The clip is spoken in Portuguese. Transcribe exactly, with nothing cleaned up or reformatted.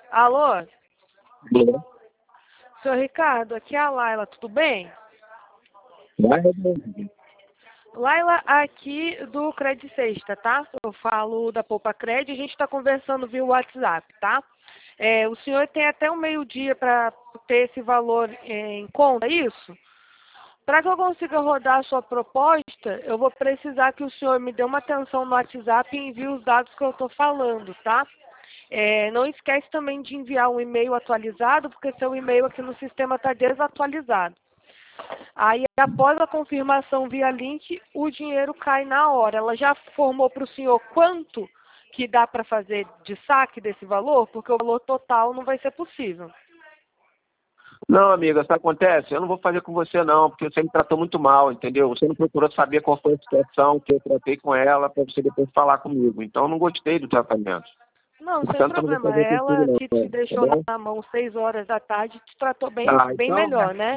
Alô? Alô? Senhor Ricardo, aqui é a Laila, tudo bem? Vai, Laila, aqui do Credit Sexta, tá? Eu falo da Poupa Cred, a gente está conversando via WhatsApp, tá? É, o senhor tem até o meio-dia para ter esse valor em conta, é isso? Para que eu consiga rodar a sua proposta, eu vou precisar que o senhor me dê uma atenção no WhatsApp e envie os dados que eu estou falando, tá? É, não esquece também de enviar um e-mail atualizado, porque seu e-mail aqui no sistema está desatualizado. Aí, após a confirmação via link, o dinheiro cai na hora. Ela já formou para o senhor quanto que dá para fazer de saque desse valor? Porque o valor total não vai ser possível. Não, amiga, isso acontece? Eu não vou fazer com você, não, porque você me tratou muito mal, entendeu? Você não procurou saber qual foi a situação que eu tratei com ela para você depois falar comigo. Então, eu não gostei do tratamento. Não, sem Portanto, eu não vou problema. fazer contigo, Ela não. que te Tá deixou bom? na mão seis horas da tarde te tratou bem, Ah, bem então, melhor, né?